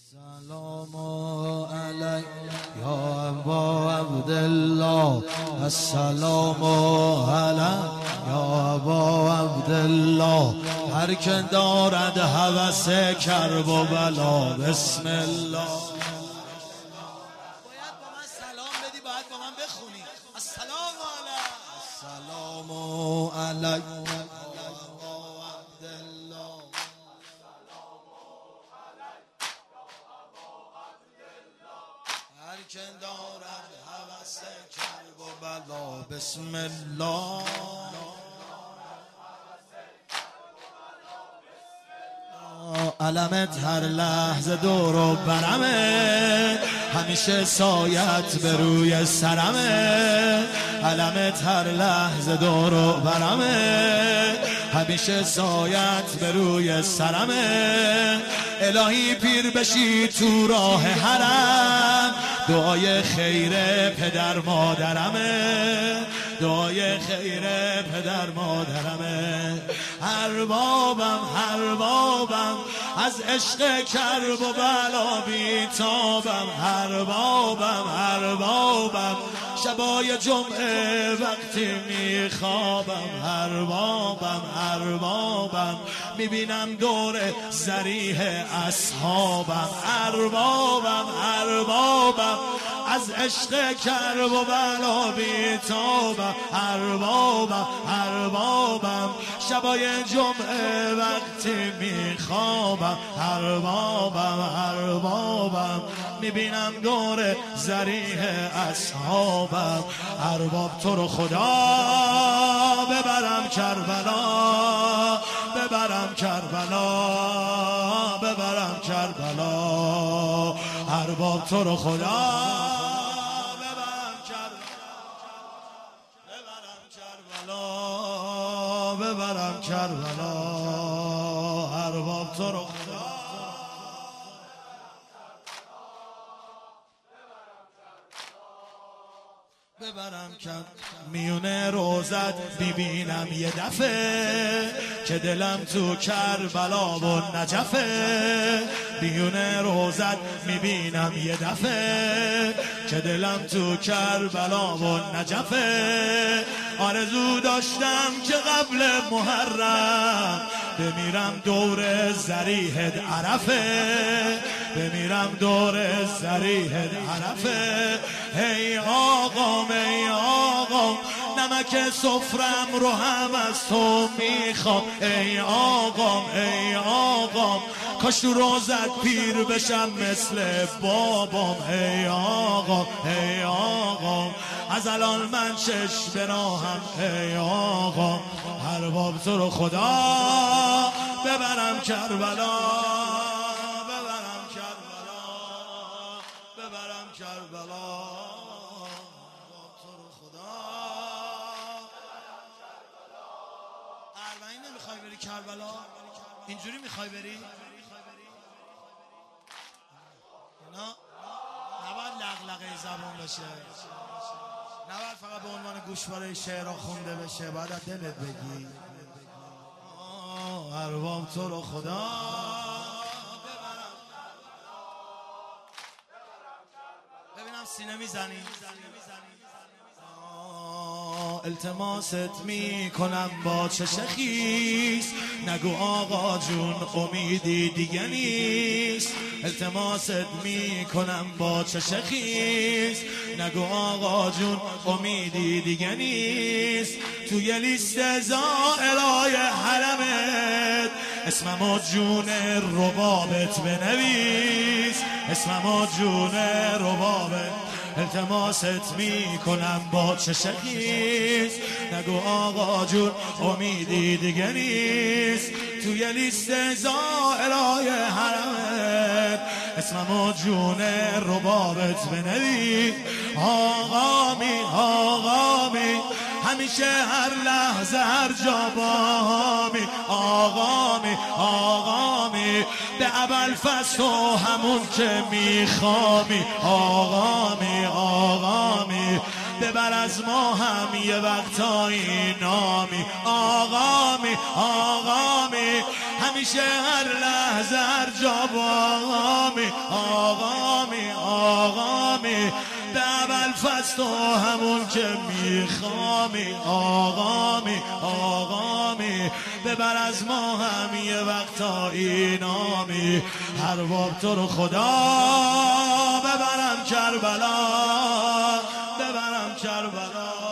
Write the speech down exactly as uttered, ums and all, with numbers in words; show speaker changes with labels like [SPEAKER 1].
[SPEAKER 1] سلام علیک یا ابا عبدالله، السلام علیک یا ابا عبدالله. هر که دارد هوس کرب و بلا، بسم الله.
[SPEAKER 2] باید با من سلام بدی، باید با من بخونی السلام علیک.
[SPEAKER 1] السلام علیک هر که دارد هوس کرب و بلا، بسم الله. علمت هر لحظه دور و برمه، همیشه سایت به روی سرمه. علمت هر لحظه دور و برمه، همیشه سایت به روی سرمه. الهی پیر بشی تو راه حرم، دعای خیر پدر مادرمه، دعای خیر پدر مادرمه. هر بابم هر بابم از عشق کرب و بلا بیتابم. هر بابم هر بابم شبای جمعه وقتی میخوابم. هر بابم هر بابم میبینم دور ذریح اصحابم. هر بابم هر بابم از عشق کرب و بلا بیتابم. هر بابم هر بابم شبای جمعه وقتی میخوابم. هر بابم هر بابم میبینم دور ذریح اصحابم. هر باب تو رو خدا ببرم کربلا، ببرم کربلا، ببرم کربلا. هر باب تو رو خدا ببرم کربلا، ببرم کربلا. هر باب تو رو خدا ببرم کرد. میونه روزت ببینم یه دفعه که دلم تو کربلا و نجفه. میونه روزت میبینم یه دفعه که دلم تو کربلا و نجفه. آرزو داشتم که قبل محرم بمیرم دور ذریحت عرفه، بمیرم دور ذریحت عرفه. هی آقام ای آقام نمک سفرم رو هم از تو میخوام. ای آقام ای آقام کاش تو روزت پیر بشم مثل بابام. ای آقام ای آقام از الان من چشم براهم. ای آقام هر باب تو رو خدا ببرم کربلا، ببرم کربلا، ببرم کربلا. تو رو خدا اربعین نمیخوای بری کربلا؟ اینجوری میخوای بری؟ نه نباید لغلقه زبان بشه، نباید فقط به عنوان گوشواره شعرها خونده بشه، باید از دلت بگی. ارباب تو رو خدا ببینم سینه میزنی. التماست میکنم با چشم خیس، نگو آقا جون امیدی دیگه نیست. التماست میکنم با چشم خیس، نگو آقا جون امیدی دیگه نیست. توی لیست زائرای حرمت اسممو جون ربابت بنویس، اسممو جون ربابت. التماست میکنم با چشم خیس، نگو آقا جون امیدی دیگه نیست. توی لیست زائرای حرمت اسممو جون ربابت بنویس. آقامی آقامی همیشه هر لحظه هر جا باهامی. آقامی آقامی به ابوالفضل و همون که میخوامی. آقامی آقامی ببر از ما هم یه وقتایی نامی. آقامی آقامی همیشه هر لحظه هر جا باهامی. آقامی آقامی آقامی به اول فصل تو همون که میخوامی آقامی آقامی ببر از ما هم یه وقتا اینامی هر باب تو رو خدا ببرم کربلا ببرم کربلا